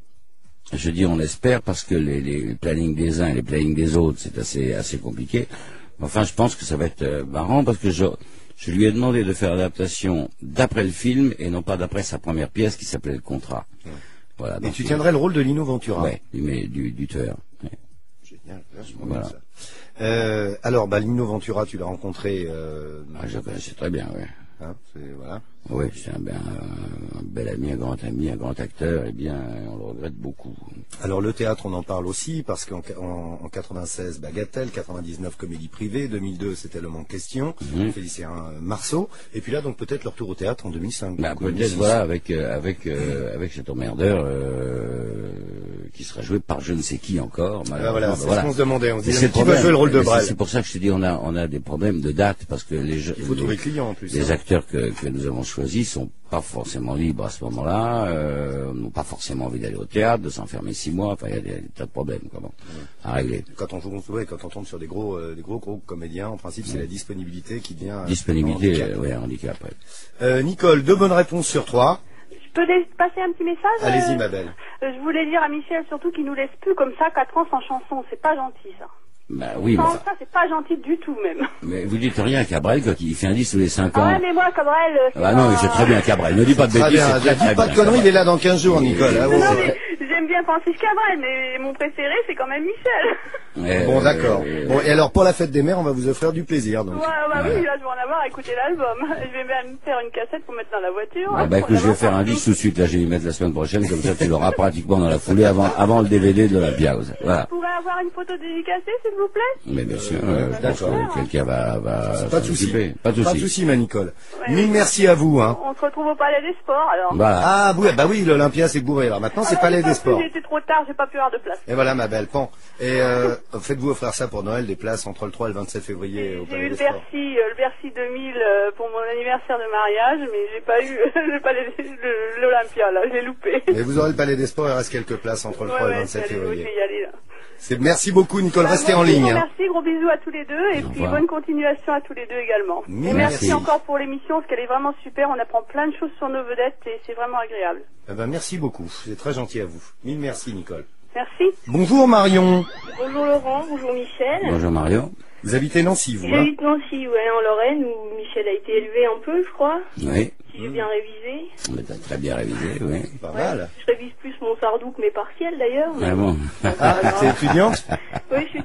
Je dis on espère parce que les, les plannings des uns et les plannings des autres, c'est assez assez compliqué. Enfin, je pense que ça va être euh, marrant parce que je, je lui ai demandé de faire l'adaptation d'après le film et non pas d'après sa première pièce qui s'appelait Le Contrat. Voilà. Et donc, tu il- tiendrais le rôle de Lino Ventura. Ouais, mais du, du tueur. Ouais. Génial, vachement Voilà. bien, ça. Euh, alors, bah, Lino Ventura, tu l'as rencontré... Euh, Ah, je le connaissais très bien, oui. hein, c'est- voilà. Oui, c'est un, ben, un bel ami, un grand ami, un grand acteur, et bien, on le regrette beaucoup. Alors le théâtre, on en parle aussi, parce qu'en en, en quatre-vingt-seize, Bagatelle, quatre-vingt-dix-neuf, Comédie Privée, deux mille deux, c'était Le Monde Question, Mhm. Félicien euh, Marceau, et puis là, donc peut-être le retour au théâtre en deux mille cinq. Bah, donc, peut-être, deux mille six. voilà, avec, euh, avec, euh, avec cet emmerdeur, euh, qui sera joué par je ne sais qui encore. Ah, voilà, malheureusement, c'est bah, ce qu'on se demandait, on se Et disait, c'est le qui va problème. jouer le rôle de Mais c'est- Brel? C'est pour ça que je te dis, on a, on a des problèmes de date, parce que les, jeux- Il faut les- trouver client en plus. les hein. acteurs que, que nous avons choisis sont pas forcément libres à ce moment-là, euh, n'ont pas forcément envie d'aller au théâtre, de s'enfermer six mois, enfin, il y a des, des tas de problèmes, quoi, bon, à régler. Quand on joue, ouais, quand on tombe sur des gros, euh, des gros gros comédiens, en principe, c'est la disponibilité qui devient. euh, un Disponibilité, handicap. euh, ouais, handicap, ouais. Euh, Nicole, deux bonnes réponses sur trois. Je peux laisser passer un petit message Allez-y, euh, ma belle. euh, Je voulais dire à Michel surtout qu'il nous laisse plus comme ça quatre ans sans chanson. C'est pas gentil, ça. Bah oui, mais, Sans enfin, ça, c'est pas gentil du tout, même. mais vous dites rien à Cabrel quand il fait un disque tous les cinq Ah ans. ouais, mais moi, Cabrel... euh, c'est Ah non, pas- mais c'est très bien Cabrel, ne dis pas de Très bêtises, bien, c'est très, dis très pas bien, de conneries, il Cabrel. est là dans quinze jours, Nicole. hein, Non, bon. non, mais j'aime bien Francis Cabrel, mais mon préféré, c'est quand même Michel. Euh, Bon, d'accord. euh, Bon, et alors pour la fête des mères, on va vous offrir du plaisir. Donc. Ouais, bah oui, là, je vais en avoir à écouter l'album. Je vais même faire une cassette pour mettre dans la voiture. Ah bah Pour écoute, je vais l'avoir faire un partout. disque tout de suite, là je vais y mettre la semaine prochaine, comme ça tu l'auras pratiquement dans la foulée avant, avant le D V D de la Piause. Voilà. Je pourrais avoir une photo dédicacée, s'il vous plaît? Mais bien sûr, euh, je pense d'accord. que quelqu'un va, va Pas de s'en souci. occuper. Pas de Pas de souci. souci, ma Nicole. Ouais. Mille merci à vous. Hein. On se retrouve au Palais des Sports, alors. Voilà. Ah oui, bah oui, l'Olympia c'est bourré. Alors maintenant c'est Ah, Palais j'ai pas des pu, Sports. J'étais trop tard, j'ai pas pu avoir de place. Et voilà ma belle pan. Et euh, faites-vous offrir ça pour Noël, des places entre le trois et le vingt-sept février au J'ai Palais eu des le Sports. Bercy, euh, le Bercy deux mille euh, pour mon anniversaire de mariage, mais j'ai pas eu le Palais le- l'Olympia, là, j'ai loupé. Mais vous aurez le Palais des Sports, il reste quelques places entre le Ouais, trois et le ouais, vingt-sept je vais aller- je février. vais y aller, là. C'est merci beaucoup Nicole, Bah, restez moi en aussi, ligne. je vous Hein. Merci, gros bisous à tous les deux, et Au puis revoir. bonne continuation à tous les deux également. Merci. Et merci encore pour l'émission, parce qu'elle est vraiment super, on apprend plein de choses sur nos vedettes, et c'est vraiment agréable. Eh ben, merci beaucoup, c'est très gentil à vous. Mille merci Nicole. Merci. Bonjour Marion. Bonjour Laurent, bonjour Michel. Bonjour Mario. Vous habitez Nancy vous hein J'habite Nancy, ouais, en Lorraine, où Michel a été élevé un peu, je crois, Oui. si j'ai bien révisé. On est très bien révisé, oui. Pas Ouais. mal. Je révise plus mon Sardou que mes partiels d'ailleurs. mais Ah bon. bon, c'est Ah, pas grave. t'es étudiante Oui, je suis étudiante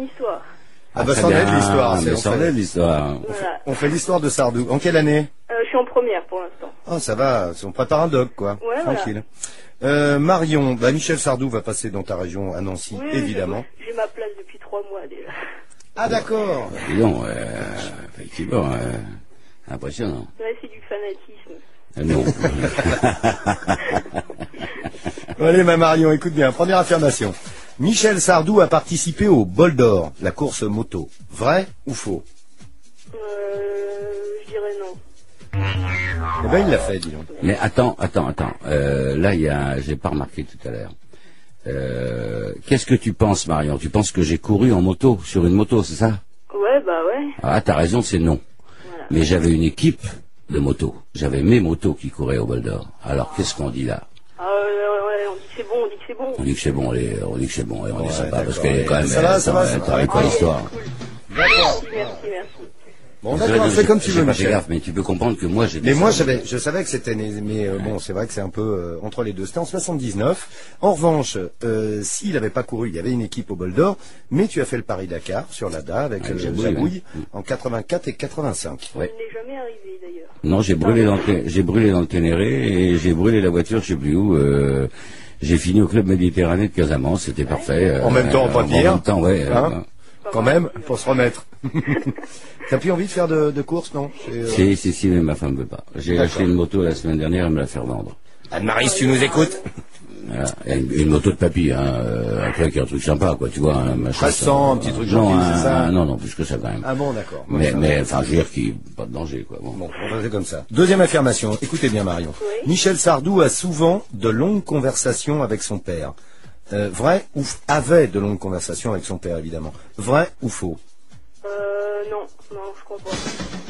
une histoire. Ah bah très c'en est bien, de l'histoire. c'est- mais on c'en fait- est de l'histoire. Voilà. On fait l'histoire de Sardou. En quelle année? Euh, je suis en première pour l'instant. Oh, ça va, on prépare un doc, quoi. Ouais, Tranquille. Euh, Marion, bah, Michel Sardou va passer dans ta région à Nancy, Oui, évidemment. J'ai, j'ai ma place depuis trois mois déjà. Ah, d'accord. Dis donc, euh, effectivement, euh, impressionnant. Ouais, c'est du fanatisme. Euh, non. Allez, ma Marion, écoute bien. Première affirmation. Michel Sardou a participé au Bol d'Or, la course moto. Vrai ou faux? Euh, je dirais non. Eh ben, il l'a fait, dis donc. Mais attends, attends, attends. Euh, là, il y a, j'ai pas remarqué tout à l'heure. Euh, qu'est-ce que tu penses, Marion? Tu penses que j'ai couru en moto, sur une moto, c'est ça? Ouais, bah ouais. Ah, t'as raison, c'est non. Voilà. Mais j'avais une équipe de motos. J'avais mes motos qui couraient au Bol d'Or. Alors, qu'est-ce qu'on dit là? Ah, ouais, ouais, on dit que c'est bon, on dit que c'est bon. On dit que c'est bon, allez, on dit que c'est bon, et on Ouais, dit sympa, parce d'accord. qu'elle est quand même, Ça va, ça attends, va, ça attends, va. avec quoi l'histoire? Merci, merci, merci. Bon, d'accord, fais comme tu J'ai veux, pas fait Michel. gaffe, mais tu peux comprendre que moi, j'ai Mais moi, j'avais, je savais que c'était, né- mais euh, bon, c'est vrai que c'est un peu euh, entre les deux. C'était en soixante-dix-neuf. En revanche, euh, s'il n'avait pas couru, il y avait une équipe au Bol d'Or, mais tu as fait le Paris-Dakar sur l'A D A avec Avec euh, Jabouille, Jabouille ouais. en quatre-vingt-quatre et quatre-vingt-cinq. Ouais. Il n'est jamais arrivé d'ailleurs. Non, j'ai brûlé dans le, Té- j'ai brûlé dans le Ténéré et j'ai brûlé la voiture, je sais plus où. Euh, j'ai fini au club Méditerranée de Casamance, c'était parfait. euh, En même temps, pas en pire. même temps, ouais. euh, Hein Quand même, pour se remettre. T'as plus envie de faire de, de course, non? C'est, euh, Si, si, si, mais ma femme veut pas. J'ai D'accord. acheté une moto la semaine dernière, elle me l'a fait revendre. Anne-Marie, si tu nous écoutes. Voilà. Et Une, une moto de papy, hein, euh, un truc, un truc sympa, quoi, tu vois, un machin. Pressant, un petit truc non, gentil, un- c'est ça un- non, non, plus que ça quand même. Ah bon, d'accord. Bon, mais, ça mais, va. enfin, je veux dire qu'il, pas de danger, quoi. Bon. Bon, on va faire comme ça. Deuxième affirmation. Écoutez bien, Marion. Oui. Michel Sardou a souvent de longues conversations avec son père. Euh, vrai ou f- avait de longues conversations avec son père, évidemment. Vrai ou faux? Euh, non, non, je crois pas.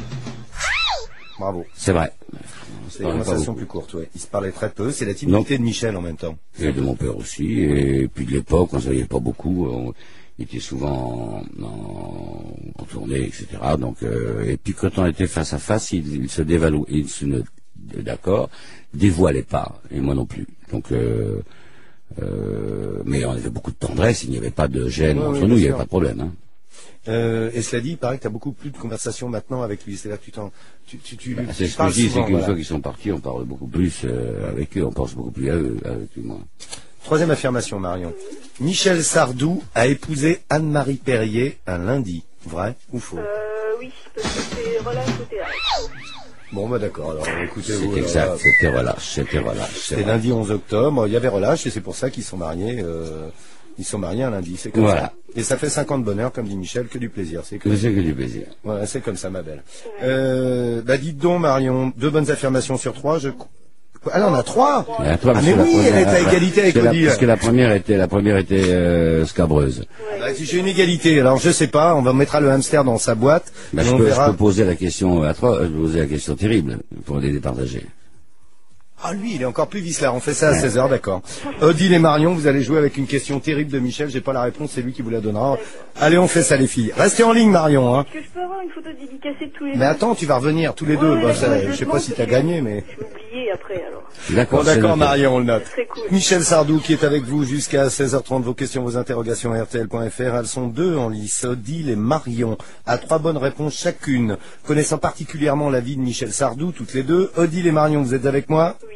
Bravo. C'est vrai. C'est des Ouais, pas conversations beaucoup. plus courtes, ouais. Il se parlait très peu. C'est la timidité de Michel en même temps. Et de mon père aussi, et puis de l'époque, on ne se voyait pas beaucoup, on était souvent en, en, en tournée, et cetera. Donc, euh, et puis quand on était face à face, il, il se dévalouait, il se ne, d'accord, dévoilait pas, et moi non plus. Donc, euh, euh, mais on avait beaucoup de tendresse, il n'y avait pas de gêne Ouais, entre oui, nous, bien il n'y avait sûr. pas de problème. Hein. Euh, et cela dit, il paraît que tu as beaucoup plus de conversations maintenant avec lui. C'est-à-dire que tu t'en, tu, tu, tu, Bah, tu c'est ce que parles je dis, c'est souvent, qu'une voilà. fois qu'ils sont partis, on parle beaucoup plus euh, avec eux, on pense beaucoup plus à eux, avec eux, moi. Troisième affirmation, Marion. Michel Sardou a épousé Anne-Marie Perrier un lundi. Vrai ou faux? Euh, oui, parce que c'est relâche au théâtre. Bon, bah d'accord. Alors, écoutez, vous. C'est exact, c'était relâche, c'était relâche. c'est C'était vrai. lundi onze octobre. Il y avait relâche et c'est pour ça qu'ils sont mariés. Euh, ils sont mariés un lundi. C'est comme Voilà. ça. Et ça fait cinquante bonheur, comme dit Michel, que du plaisir. C'est que. Mais c'est que du plaisir. Voilà, c'est comme ça, ma belle. Euh, bah dites donc, Marion, deux bonnes affirmations sur trois. Je. Ah, là, on a trois. Et à toi, Ah, parce mais que la oui, première- elle est à égalité avec parce que la- Odile. Parce que la première était, la première était euh, scabreuse. Bah, si j'ai une égalité, alors je sais pas. On va mettre le hamster dans sa boîte. Bah, et je, on peux, verra. je peux poser la question à toi, je peux poser la question terrible pour les départager. Ah, lui, il est encore plus vicelard. On fait ça à seize heures, d'accord. Odile et Marion, vous allez jouer avec une question terrible de Michel. J'ai pas la réponse, c'est lui qui vous la donnera. Allez, on fait ça, les filles. Restez en ligne, Marion. Hein. Est-ce que je peux avoir une photo dédicacée de tous les Mais deux? attends, tu vas revenir tous les deux. Ouais, Bah, ça, ouais, je sais pas demande si parce t'as que gagné, mais. Je vais oublier après alors. D'accord, Bon, c'est d'accord, noté. Marion, on le note. Très cool. Michel Sardou qui est avec vous jusqu'à seize heures trente. Vos questions, vos interrogations à R T L point F R. Elles sont deux en lice. Odile et Marion. À trois bonnes réponses chacune. Connaissant particulièrement la vie de Michel Sardou, toutes les deux. Odile et Marion, vous êtes avec moi? Oui.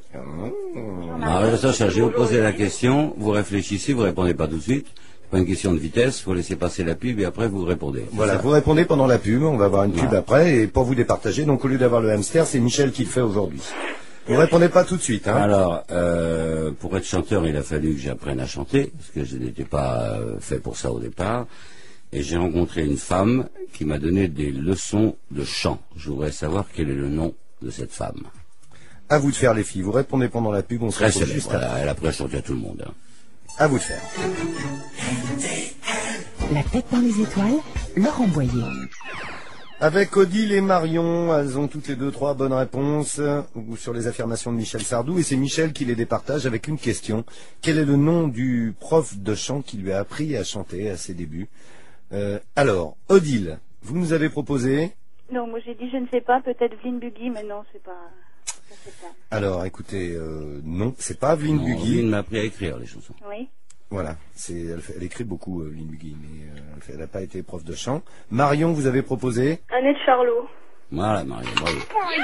Alors, ça, ça, je vais vous poser la question, vous réfléchissez, vous répondez pas tout de suite. C'est pas une question de vitesse, vous laissez passer la pub et après vous répondez. C'est Voilà, ça. vous répondez pendant la pub, on va avoir une pub Voilà. après, et pour vous départager, donc au lieu d'avoir le hamster, c'est Michel qui le fait aujourd'hui. Vous répondez pas tout de suite, hein. Alors, euh, pour être chanteur, il a fallu que j'apprenne à chanter, parce que je n'étais pas euh, fait pour ça au départ. Et j'ai rencontré une femme qui m'a donné des leçons de chant. Je voudrais savoir quel est le nom de cette femme. À vous de faire, les filles. Vous répondez pendant la pub, on se Très retrouve célèbre, juste après. voilà, elle a pris à chanter à tout le monde. hein. À vous de faire. La tête dans les étoiles, Laurent Boyer. Avec Odile et Marion, elles ont toutes les deux trois bonnes réponses euh, sur les affirmations de Michel Sardou, et c'est Michel qui les départage avec une question. Quel est le nom du prof de chant qui lui a appris à chanter à ses débuts? Euh, alors, Odile, vous nous avez proposé. Non, moi j'ai dit je ne sais pas, peut-être Vline Buggy, mais non, c'est pas. Je sais pas. Alors, écoutez, euh, non, c'est pas Aveline Non, Buggy. Lynn m'a appris à écrire les chansons. Oui. Voilà, c'est elle, fait- elle écrit beaucoup, euh, Aveline Buggy, mais euh, Elle n'a pas été prof de chant. Marion, vous avez proposé? Annette Charlot. Voilà, Marion, bravo.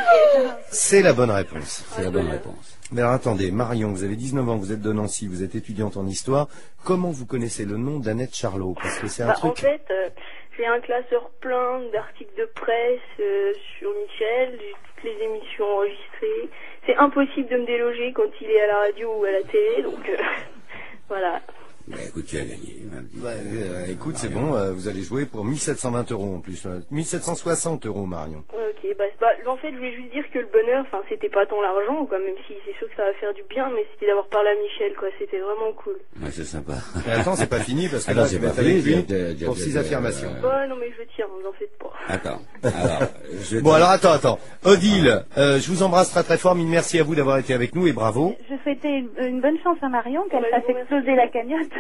C'est la bonne réponse. C'est la bonne réponse. Mais alors attendez, Marion, vous avez dix-neuf ans, vous êtes de Nancy, vous êtes étudiante en histoire. Comment vous connaissez le nom d'Annette Charlot? Parce que c'est un Bah, truc... en fait, euh, j'ai un classeur plein d'articles de presse euh, sur Michel, j'ai toutes les émissions enregistrées. C'est impossible de me déloger quand il est à la radio ou à la télé, donc euh, voilà. Bah, écoute, tu as gagné. Ouais, euh, écoute, c'est bon, euh, vous allez jouer pour mille sept cent vingt euros en plus. euh, mille sept cent soixante euros, Marion. Ok, bah, c'est pas... en fait, je voulais juste dire que le bonheur, enfin, c'était pas tant l'argent, quoi, même si c'est sûr que ça va faire du bien, mais c'était d'avoir parlé à Michel, quoi, c'était vraiment cool. Ouais, c'est sympa. Mais attends, c'est pas fini, parce que Attends, là, c'est tu vas pas être avec fini, lui j'ai- j'ai- pour j'ai- six j'ai- affirmations. euh, Ouais, non, mais je tiens, vous en faites pas. Attends. Alors, je Bon, te- alors attends, attends. Odile, euh, je vous embrasse très très fort, mille merci à vous d'avoir été avec nous et bravo. Je souhaitais une, une bonne chance à Marion, qu'elle Ouais, fasse je vous exploser la cagnotte.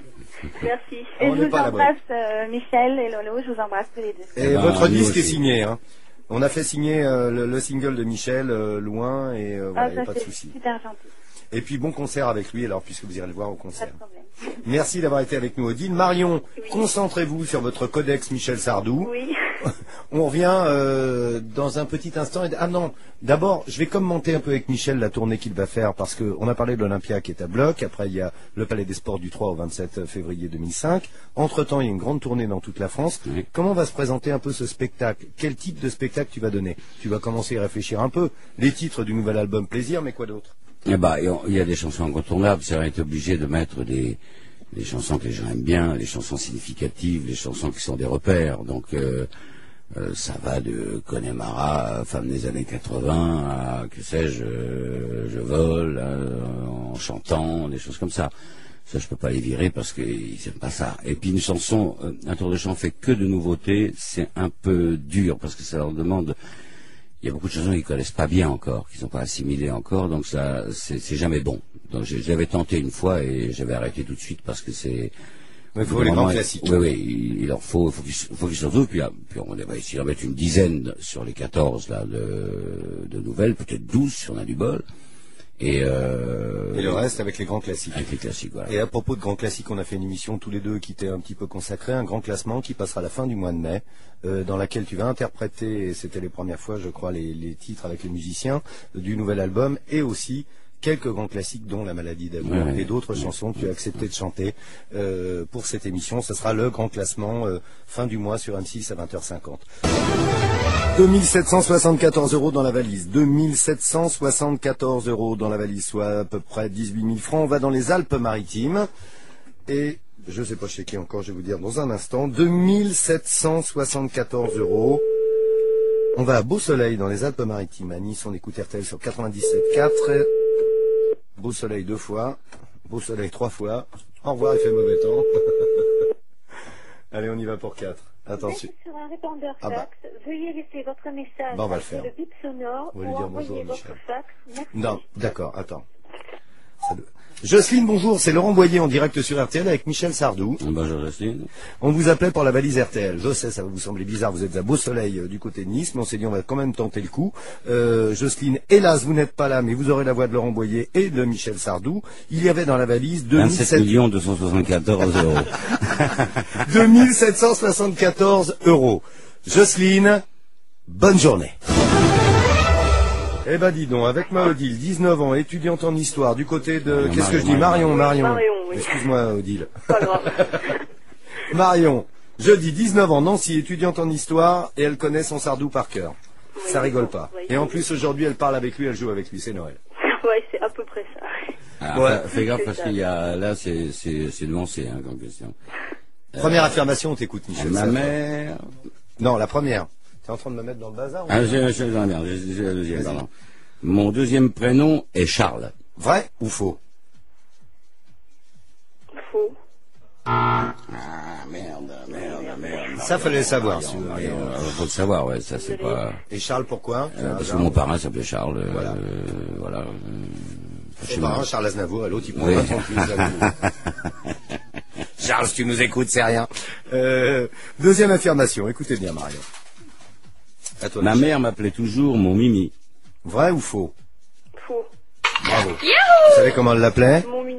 Merci. Et On je n'est vous pas là-bas. embrasse, euh, Michel et Lolo, je vous embrasse tous les deux. Et Eh ben, votre nous disque est aussi. signé, hein. On a fait signer euh, le, le single de Michel, euh, Loin, et euh, voilà, Ah, y a ça pas de c'est souci. super gentil, Et puis bon concert avec lui, alors, puisque vous irez le voir au pas concert. de problème. Merci d'avoir été avec nous, Odile. Marion, concentrez-vous sur votre codex Michel Sardou. Oui. On revient euh, dans un petit instant. Ah non, d'abord, je vais commenter un peu avec Michel la tournée qu'il va faire, parce qu'on a parlé de l'Olympia qui est à bloc. Après, il y a le Palais des Sports du trois au vingt-sept février deux mille cinq. Entre-temps, il y a une grande tournée dans toute la France. Oui. Comment va se présenter un peu ce spectacle? Quel type de spectacle tu vas donner? Tu vas commencer à réfléchir un peu. Les titres du nouvel album Plaisir, mais quoi d'autre? Eh ben, il y a des chansons incontournables. Ça va être obligé de mettre des, des chansons que les gens aiment bien, les chansons significatives, les chansons qui sont des repères. Donc, euh, euh, ça va de Connemara, femme des années quatre-vingts, à, que sais-je, euh, je vole, euh, en chantant, des choses comme ça. Ça, je peux pas les virer parce qu'ils n'aiment pas ça. Et puis une chanson, euh, un tour de chant fait que de nouveautés, c'est un peu dur parce que ça leur demande. Il y a beaucoup de chansons qu'ils connaissent pas bien encore, qu'ils n'ont pas assimilées encore, donc ça, c'est c'est jamais bon. Donc j'ai- j'avais tenté une fois et j'avais arrêté tout de suite parce que c'est. Il faut les grands classiques. Oui, oui, il, il leur faut, il faut qu'ils faut qu'ils se retrouvent. Puis, là, puis on va essayer d'en mettre une dizaine sur les quatorze là de, de nouvelles, peut-être douze si on a du bol. Et, euh, Et le reste avec les grands classiques. avec les classiques, voilà. Et à propos de grands classiques, on a fait une émission tous les deux qui était un petit peu consacrée, un grand classement qui passera à la fin du mois de mai, euh, dans laquelle tu vas interpréter, et c'était les premières fois, je crois, les, les titres avec les musiciens euh, du nouvel album, et aussi quelques grands classiques, dont La maladie d'amour, Ouais, et d'autres ouais, chansons que tu as accepté de chanter euh, pour cette émission. Ce sera le grand classement euh, fin du mois sur M six à vingt heures cinquante. deux mille sept cent soixante-quatorze euros dans la valise. deux mille sept cent soixante-quatorze euros dans la valise, soit à peu près dix-huit mille francs. On va dans les Alpes-Maritimes. Et je ne sais pas chez qui encore, je vais vous dire dans un instant. deux mille sept cent soixante-quatorze euros. On va à Beau Soleil dans les Alpes-Maritimes. À Nice, on écoute R T L sur quatre-vingt-dix-sept quatre. Beau Soleil deux fois. Beau Soleil trois fois. Au revoir, il fait mauvais temps. Allez, on y va pour quatre. Attention. Sur un répondeur Ah bah. fax, veuillez laisser votre message Bah, on va le après faire. le bip sonore On va lui ou dire envoyez bonjour, votre Michel. fax. Merci. Non, d'accord, attends. Ça doit- Jocelyne, bonjour, c'est Laurent Boyer en direct sur R T L avec Michel Sardou. Bonjour Jocelyne. On vous appelait pour la valise R T L. Je sais, ça va vous sembler bizarre, vous êtes à Beau Soleil euh, du côté de Nice, mais on s'est dit on va quand même tenter le coup. Euh, Jocelyne, hélas, vous n'êtes pas là, mais vous aurez la voix de Laurent Boyer et de Michel Sardou. Il y avait dans la valise deux mille vingt-sept sept millions deux cent soixante-quatorze euros. deux mille sept cent soixante-quatorze euros. Jocelyne, bonne journée. Eh ben dis donc, avec ma Odile, dix-neuf ans, étudiante en histoire, du côté de... Marion, Qu'est-ce que je dis? Marion, Marion, Marion. Marion, oui. Excuse-moi Odile. Pas grave. Marion, je dis dix-neuf ans, Nancy, étudiante en histoire, et elle connaît son Sardou par cœur. Ça rigole pas. Oui. Et en plus, aujourd'hui, elle parle avec lui, elle joue avec lui, c'est Noël. Ouais, c'est à peu près ça. Ah, Ouais. fais- Fais gaffe C'est parce ça. qu'il y a, là, c'est, c'est, c'est nuancé, hein, comme question. Première affirmation, on t'écoute, Michel. Ma c'est à toi. mère. Non, la première. T'es en train de me mettre dans le bazar ou Ah, j'ai, j'ai, dans la merde, j'ai, j'ai la deuxième, Vas-y. pardon. Mon deuxième prénom est Charles. Vrai ou faux? Faux. Ah, merde, merde, merde. Ça, fallait le savoir. si vous Il voulez. faut le savoir, ouais, ça c'est pas. Et Charles, pourquoi? Euh, parce que mon parrain s'appelait Charles. euh, Voilà. euh, voilà. euh, Chez chez moi. parrain, Charles Aznavour, et l'autre, il prend Oui. pas son fils à lui. Charles, si tu nous écoutes, c'est rien. Euh, deuxième affirmation, écoutez bien, Marion. À toi, Ma Michel. mère m'appelait toujours mon Mimi. Vrai ou faux? Faux. Bravo. Vous savez comment elle l'appelait? Mon minou.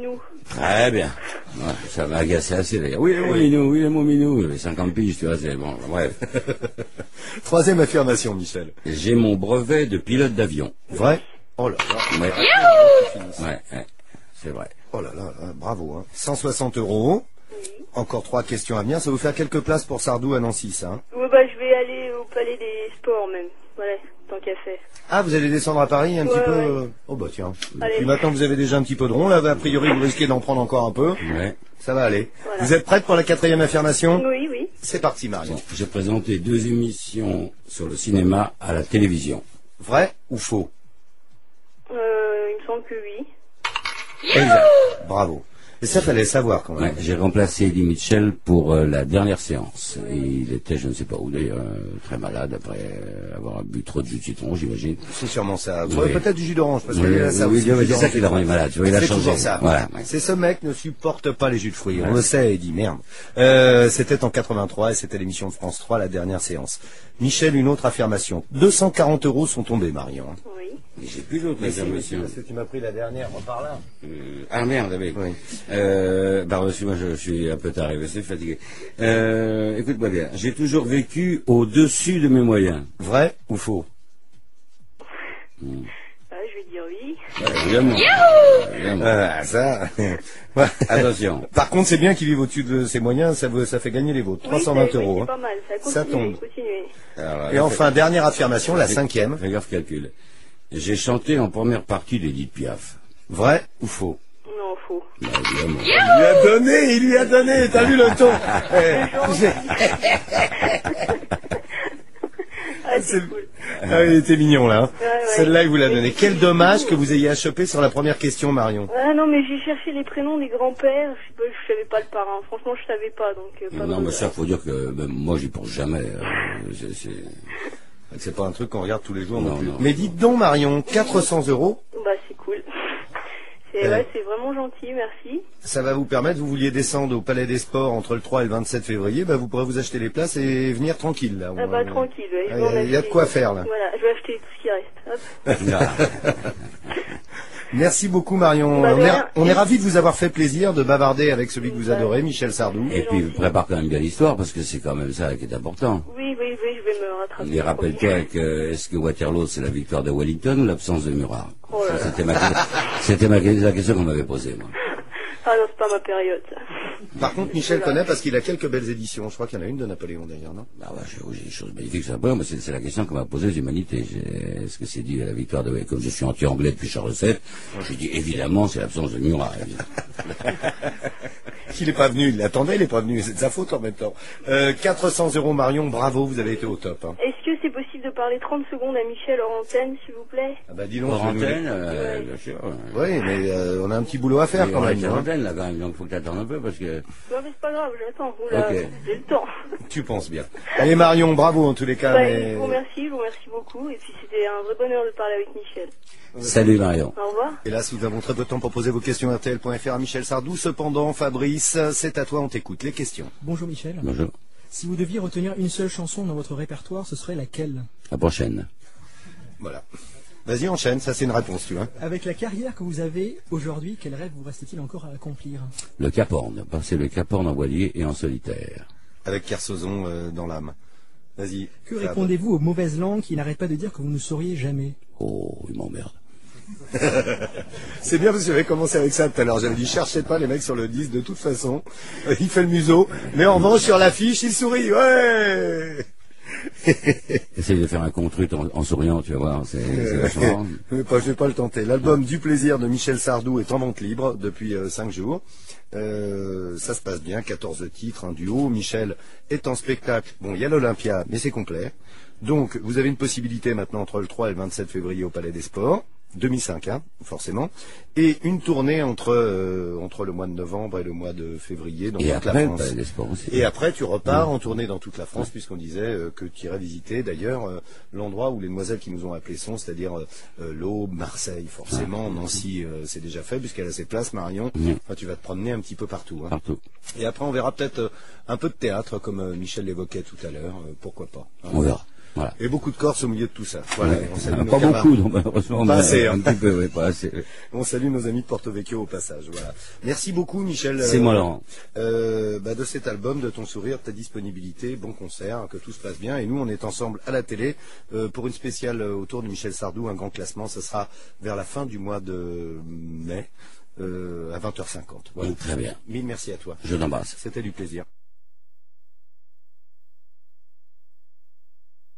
Très bien. Ouais, ça m'a agacé assez d'ailleurs. Oui, mon minou, oui, mon minou. J'avais cinquante piges, tu vois, c'est bon. Bref. Troisième affirmation, Michel. J'ai mon brevet de pilote d'avion. Vrai? Oh là là. Ouais. Ouais, ouais, c'est vrai. Oh là là, là bravo. Hein. cent soixante euros. Encore trois questions à venir. Ça vous fait quelques places pour Sardou à Nancy, ça hein? Ouais, bah, je vais aller au Palais des Sports, même. Voilà, tant qu'à faire. Ah, vous allez descendre à Paris un ouais, petit peu ouais. euh... Oh bah tiens. Allez. Puis maintenant que vous avez déjà un petit peu de rond, là, a priori, vous risquez d'en prendre encore un peu. Ouais. Ça va aller. Voilà. Vous êtes prête pour la quatrième affirmation? Oui, oui. C'est parti, Marion. Bon, j'ai présenté deux émissions sur le cinéma à la télévision. Vrai ou faux? Euh, il me semble que oui. Exact. Bravo. Et ça, fallait le savoir quand même. Ouais, j'ai remplacé Eddie Mitchell pour euh, la dernière séance. Et il était, je ne sais pas où d'ailleurs, euh, très malade après euh, avoir bu trop de jus de citron, j'imagine. C'est sûrement ça. Oui. Peut-être du jus d'orange, parce que Oui, là, ça oui, aussi, oui, du jus c'est ça d'orange, qui l'a rendu malade. Tu vois, il a C'est changé. toujours ça. Voilà. Ouais. C'est ce mec ne supporte pas les jus de fruits. On Ouais. le sait, Eddie, merde. Euh, c'était en quatre-vingt-trois et c'était l'émission de France trois, la dernière séance. Michel, une autre affirmation. deux cent quarante euros sont tombés, Marion. Oui. Mais j'ai plus d'autres affirmations. Parce que tu m'as pris la dernière, repars là. Euh, ah merde, oui. Oui. Euh, bah, moi je, je suis un peu tard, je suis fatigué. Euh, écoute-moi bien, j'ai toujours vécu au-dessus de mes moyens. Vrai ou faux? Hmm. Ah, je vais dire oui. Ouais, évidemment. Évidemment. Ah, ça. Ouais. Attention. Par contre, c'est bien qu'il vive au-dessus de ses moyens, ça, veut- ça fait gagner les vôtres. trois cent vingt oui, c'est- euros. oui, hein. c'est pas mal. Ça, Ça continue, tombe. continuez. Alors, Et enfin, dernière affirmation, la fais- cinquième. Fais gaffe, calcul. J'ai chanté en première partie d'Edith Piaf. Vrai ou faux? Non, faux. Bah, évidemment. Il lui a donné, il lui a donné, t'as vu le ton? Eh, Ah, c'est- c'est cool. Ah, il était mignon là. hein. Ouais, ouais. Celle-là, il vous l'a donné. Quel dommage que vous ayez à choper sur la première question, Marion. Ah non, mais j'ai cherché les prénoms des grands-pères. Je sais pas, je savais pas le parrain. Franchement, je savais pas, donc euh, pas Non, mal. mais ça, faut dire que ben, moi, j'y pense jamais. euh, c'est- c'est- C'est pas un truc qu'on regarde tous les jours non, Non, plus. non. Mais dites donc, Marion, quatre cents euros, Bah, c'est cool. C'est Ouais. ouais, c'est vraiment gentil, merci. ça va vous permettre, vous vouliez descendre au Palais des Sports entre le trois et le vingt-sept février, bah, vous pourrez vous acheter les places et venir tranquille là. Ah bah, tranquille. Ouais, je Ah, vais en il y a- il y a de acheter. quoi faire là. Voilà, je vais acheter tout ce qui reste. Hop. Merci beaucoup, Marion. Bah, on, de est, rien. on est ravis de vous avoir fait plaisir de bavarder avec celui que vous Bah, adorez, Michel Sardou. Et puis, prépare quand même bien l'histoire, parce que c'est quand même ça qui est important. Oui, oui, oui, je vais me rattraper. Et rappelle-toi que, est-ce que Waterloo, c'est la victoire de Wellington ou l'absence de Murat? Oh là là. Ça, C'était ma, c'était ma, la question qu'on m'avait posée, moi. Ah non, c'est pas ma période, ça. Par contre, Michel connaît parce qu'il a quelques belles éditions. Je crois qu'il y en a une de Napoléon d'ailleurs, non? Bah ouais, j'ai j'ai des choses magnifiques, ça mais c'est c'est la question qu'on m'a posée l'humanité. J'ai- Est-ce que c'est dû à la victoire de, comme je suis anti-anglais depuis Charles sept, j'ai dit évidemment c'est l'absence de Murat. Il n'est pas venu, il l'attendait, il n'est pas venu, c'est de sa faute en même temps. Euh, quatre cents euros, Marion, bravo, vous avez été au top. Hein. Est-ce que c'est possible de parler trente secondes à Michel hors antenne, s'il vous plaît? Ah bah dis donc, Hors je vais nous- antenne, euh, Ouais. bien sûr. Oui, mais euh, on a un petit boulot à faire Mais quand on même. est à hein. l'antenne là quand même, donc faut que t'attendes un peu parce que. Non, mais c'est pas grave, j'attends. Oula, Ok. j'ai le temps. Tu penses bien. Allez Marion, bravo en tous les cas. Bah, mais... Je vous remercie, je vous remercie beaucoup. Et puis c'était un vrai bonheur de parler avec Michel. Salut Marion. Au revoir. Hélas, nous avons très peu de temps pour poser vos questions à R T L point F R à Michel Sardou. Cependant, Fabrice, c'est à toi, on t'écoute. Les questions. Bonjour Michel. Bonjour. Si vous deviez retenir une seule chanson dans votre répertoire, ce serait laquelle? La prochaine. Voilà. Vas-y, enchaîne, ça c'est une réponse, tu vois. Avec la carrière que vous avez aujourd'hui, quel rêve vous reste-t-il encore à accomplir? Le Cap Horn. Passer le Cap Horn en voilier et en solitaire. Avec Kersozon euh, dans l'âme. Vas-y. Que Fab. répondez-vous aux mauvaises langues qui n'arrêtent pas de dire que vous ne sauriez jamais? Oh, il m'emmerde. C'est bien parce que j'avais commencé avec ça tout à l'heure. J'avais dit, cherchez pas les mecs sur le disque de toute façon. Euh, Il fait le museau. Mais en revanche, sur l'affiche, il sourit. Ouais. Essaye de faire un contrut en, en souriant, tu vas voir, c'est c'est vachement. Mais pas, je vais pas le tenter. L'album Du plaisir de Michel Sardou est en vente libre depuis euh, cinq jours. Euh, ça se passe bien, quatorze titres, un duo. Michel est en spectacle. Bon, il y a l'Olympia, mais c'est complet. Donc, vous avez une possibilité maintenant entre le trois et le vingt-sept février au Palais des Sports. deux mille cinq, hein, forcément. Et une tournée entre euh, entre le mois de novembre et le mois de février dans Et toute la après, France. bah, les sports aussi. Et après, tu repars en tournée dans toute la France, puisqu'on disait euh, que tu irais visiter, d'ailleurs, euh, l'endroit où les demoiselles qui nous ont appelés sont, c'est-à-dire euh, euh, l'Aube, Marseille, forcément, Nancy, euh, c'est déjà fait, puisqu'elle a ses places, Marion. Mhm. Enfin, tu vas te promener un petit peu partout. Hein. Partout. Et après, on verra peut-être euh, un peu de théâtre, comme euh, Michel l'évoquait tout à l'heure, euh, pourquoi pas. hein. On verra. Voilà. Et beaucoup de Corses au milieu de tout ça. Voilà. Ouais. On salue Ah, nos pas camarades. beaucoup, non, malheureusement. Pas mais assez, hein. Un petit peu, oui, pas assez. On salue nos amis de Porto Vecchio au passage. Voilà. Merci beaucoup, Michel. C'est euh, moi, Laurent. Euh, bah, de cet album, de ton sourire, ta disponibilité, bon concert, hein, que tout se passe bien. Et nous, on est ensemble à la télé euh, pour une spéciale euh, autour de Michel Sardou, un grand classement. Ce sera vers la fin du mois de mai, euh, à vingt heures cinquante. Voilà. Très bien. Mille merci à toi. Je t'embrasse. C'était du plaisir.